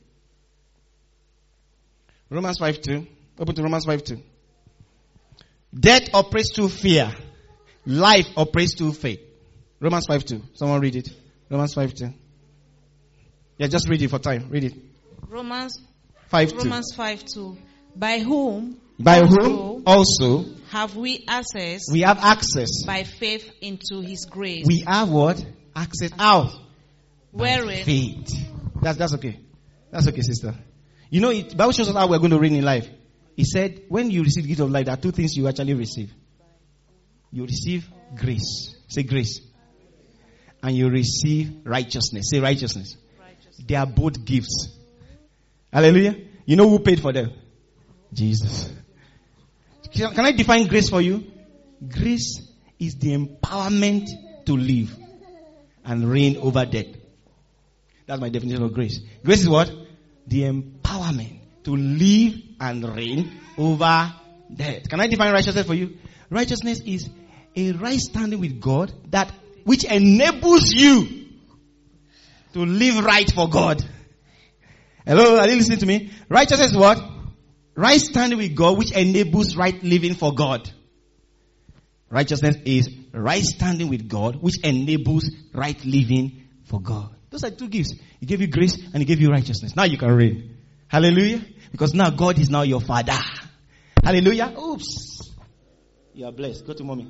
Romans five two. Open to Romans five two. Death operates through fear. Life operates through faith. Romans five two. Someone read it. Romans five two. Yeah, just read it for time. Read it. Romans five two. Romans five two. By whom By also whom also have we access we have access. by faith into his grace. We have what? Access. How? Wherein Faith. That's that's okay. That's okay, sister. You know, it, Bible shows us how we're going to reign in life. He said, when you receive the gift of life, there are two things you actually receive. You receive grace. Say grace. And you receive righteousness. Say righteousness. righteousness. They are both gifts. Hallelujah. You know who paid for them? Jesus. Can I define grace for you? Grace is the empowerment to live and reign over death. That's my definition of grace. Grace is what? The empowerment to live and reign over death. Can I define righteousness for you? Righteousness is A right standing with God that which enables you to live right for God. Hello, are you listening to me? Righteousness is what? Right standing with God which enables right living for God. Righteousness is right standing with God which enables right living for God. Those are two gifts. He gave you grace and He gave you righteousness. Now you can reign. Hallelujah. Because now God is now your Father. Hallelujah. Oops. You are blessed. Go to mommy.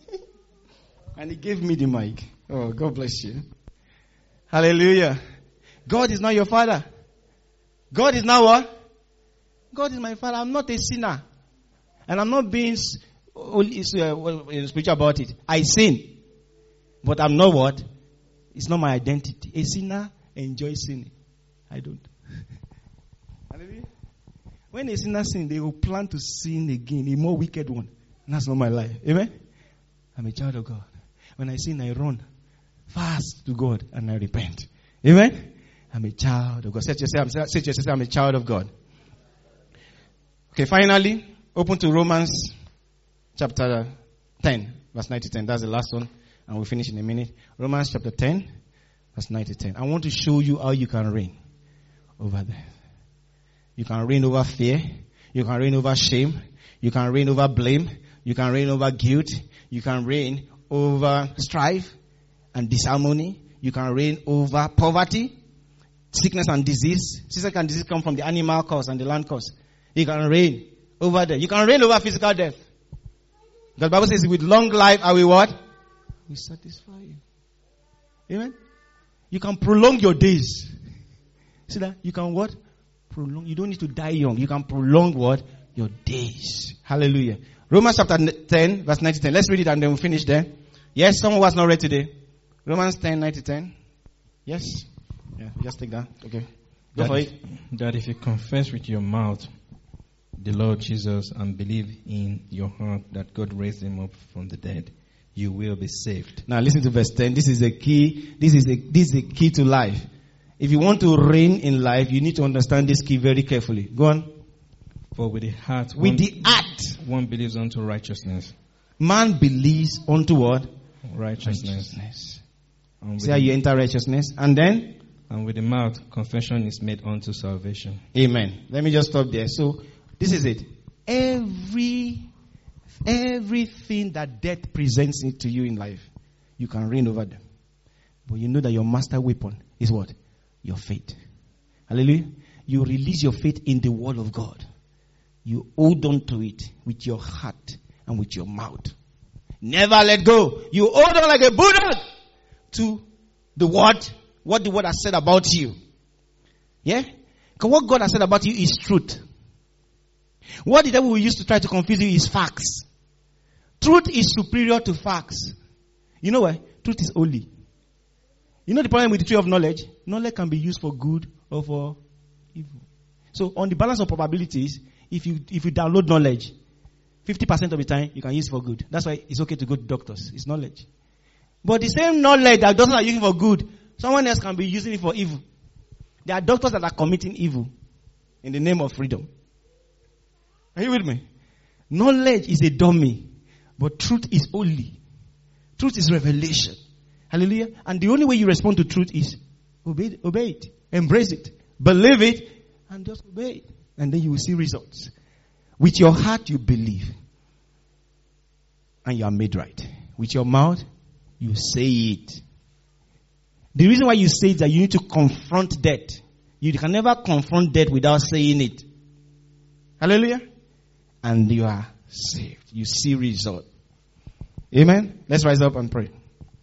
And He gave me the mic. Oh, God bless you. Hallelujah. God is now your Father. God is now what? God is my Father. I'm not a sinner. And I'm not being spiritual about it. I sin. But I'm not what? It's not my identity. A sinner enjoys sinning. I don't. Hallelujah. When a sinner sins, they will plan to sin again, a more wicked one. And that's not my life. Amen? I'm a child of God. When I sin, I run fast to God and I repent. Amen? I'm a child of God. Say to yourself, say to yourself, I'm a child of God. Okay, finally, open to Romans chapter ten, verse nine to ten. That's the last one, and we'll finish in a minute. Romans chapter ten, verse nine to ten. I want to show you how you can reign over there. You can reign over fear. You can reign over shame. You can reign over blame. You can reign over guilt. You can reign over strife and disharmony. You can reign over poverty, sickness and disease. Sickness and disease come from the animal cause and the land cause. You can reign over them. You can reign over physical death. The Bible says, with long life I will what? We satisfy you. Amen? You can prolong your days. See that? You can what? Prolong. You don't need to die young. You can prolong what? Your days. Hallelujah. Romans chapter ten, verse nine to ten. Let's read it and then we'll finish there. Yes, someone was not read today. Romans ten, nine to ten. Yes? Yeah, just take that. Okay. Go that for if, it. That if you confess with your mouth the Lord Jesus and believe in your heart that God raised Him up from the dead, you will be saved. Now listen to verse ten. This is a key. This is a, this is a key to life. If you want to reign in life, you need to understand this key very carefully. Go on. For with the heart, with one, the heart, one believes unto righteousness. Man believes unto what? Righteousness. Righteousness. And See how you enter righteousness. And then? And with the mouth, confession is made unto salvation. Amen. Let me just stop there. So, this is it. Every, everything that death presents it to you in life, you can reign over them. But you know that your master weapon is what? Your faith. Hallelujah. You release your faith in the word of God. You hold on to it with your heart and with your mouth. Never let go. You hold on like a bulldog to the word, what the word has said about you. Yeah? Because what God has said about you is truth. What the devil will use to try to confuse you is facts. Truth is superior to facts. You know why? Truth is holy. You know the problem with the tree of knowledge? Knowledge can be used for good or for evil. So on the balance of probabilities, if you if you download knowledge, fifty percent of the time you can use it for good. That's why it's okay to go to doctors. It's knowledge. But the same knowledge that doctors are using for good, someone else can be using it for evil. There are doctors that are committing evil in the name of freedom. Are you with me? Knowledge is a dummy, but truth is holy. Truth is revelation. Hallelujah. And the only way you respond to truth is obey, obey it, embrace it, believe it, and just obey it. And then you will see results. With your heart you believe, and you are made right. With your mouth, you say it. The reason why you say it is that you need to confront death. You can never confront death without saying it. Hallelujah. And you are saved. You see result. Amen. Let's rise up and pray.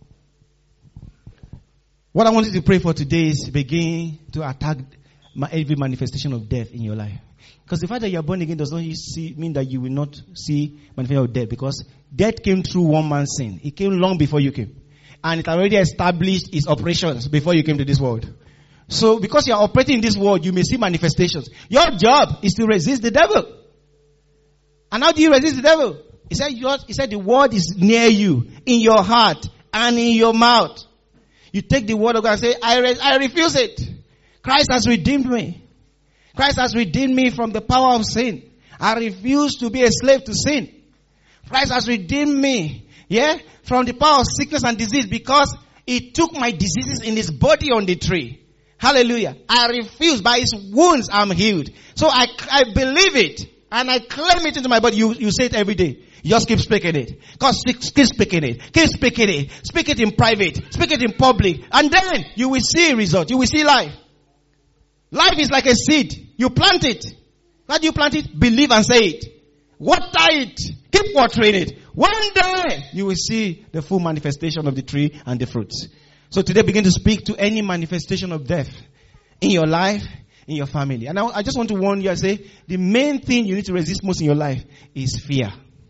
What I want you to pray for today is begin to attack every manifestation of death in your life. Because the fact that you are born again does not see, mean that you will not see manifestation of death. Because death came through one man's sin. It came long before you came. And it already established its operations before you came to this world. So because you are operating in this world, you may see manifestations. Your job is to resist the devil. And how do you resist the devil? He said, he said the word is near you, in your heart and in your mouth. You take the word of God and say, I, re- I refuse it. Christ has redeemed me. Christ has redeemed me from the power of sin. I refuse to be a slave to sin. Christ has redeemed me. Yeah? From the power of sickness and disease, because he took my diseases in his body on the tree. Hallelujah. I refuse. By his wounds I'm healed. So I, I believe it. And I claim it into my body. You, you say it every day. You just keep speaking it. Cause keep speaking it. Keep speaking it. Speak it in private. Speak it in public. And then you will see a result. You will see life. Life is like a seed. You plant it. How do you plant it? Believe and say it. Water it. Keep watering it. One day you will see the full manifestation of the tree and the fruits. So today begin to speak to any manifestation of death in your life, in your family. And I, I just want to warn you and say, the main thing you need to resist most in your life is fear.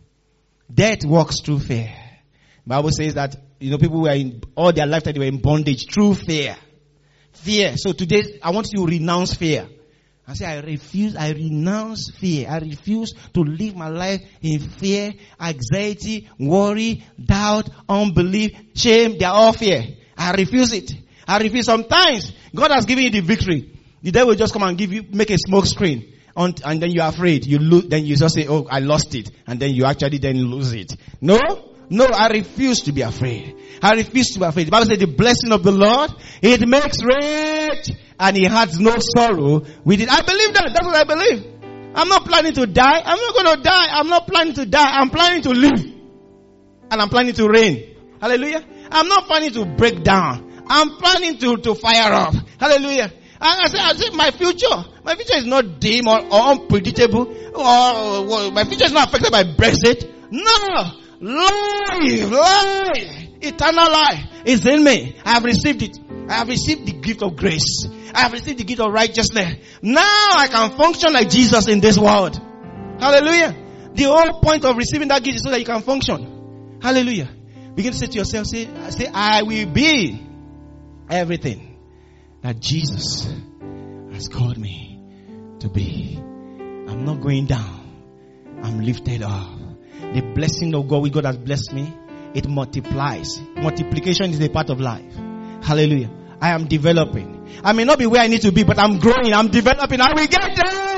Death walks through fear. The Bible says that, you know, people were in, all their lifetime they were in bondage through fear. Fear. So today I want you to renounce fear. I say, I refuse, I renounce fear. I refuse to live my life in fear, anxiety, worry, doubt, unbelief, shame. They are all fear. I refuse it. I refuse. Sometimes God has given you the victory. The devil will just come and give you, make a smoke screen. And, and then you are afraid. You lose, then you just say, oh, I lost it. And then you actually then lose it. No? No, I refuse to be afraid. I refuse to be afraid. The Bible says the blessing of the Lord, it makes rich and he has no sorrow with it. I believe that. That's what I believe. I'm not planning to die. I'm not going to die. I'm not planning to die. I'm planning to live. And I'm planning to reign. Hallelujah. I'm not planning to break down. I'm planning to, to fire up. Hallelujah. I say, I say, my future, my future is not dim or, or unpredictable, or, or my future is not affected by Brexit. No, life, life, eternal life is in me. I have received it. I have received the gift of grace. I have received the gift of righteousness. Now I can function like Jesus in this world. Hallelujah. The whole point of receiving that gift is so that you can function. Hallelujah. Begin to say to yourself, say, say, I will be everything that Jesus has called me to be. I'm not going down. I'm lifted up. The blessing of God, which God has blessed me, it multiplies. Multiplication is a part of life. Hallelujah. I am developing. I may not be where I need to be, but I'm growing. I'm developing. I will get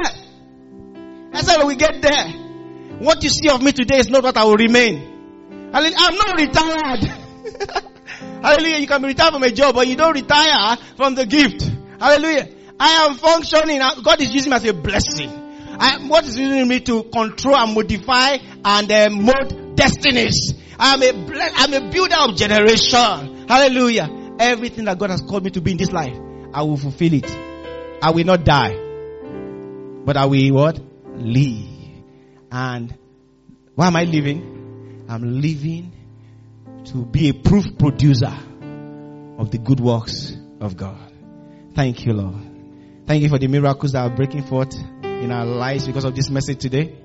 there. I said I will get there. What you see of me today is not what I will remain. Hallelujah. I'm not retired. Hallelujah. You can be retired from a job, but you don't retire from the gift. Hallelujah. I am functioning. God is using me as a blessing. I, what is using me to control and modify and uh, mold destinies. I'm a, I'm a builder of generation. Hallelujah. Everything that God has called me to be in this life, I will fulfill it. I will not die. But I will what? Live. And why am I living? I'm living to be a proof producer of the good works of God. Thank you, Lord. Thank you for the miracles that are breaking forth in our lives because of this message today.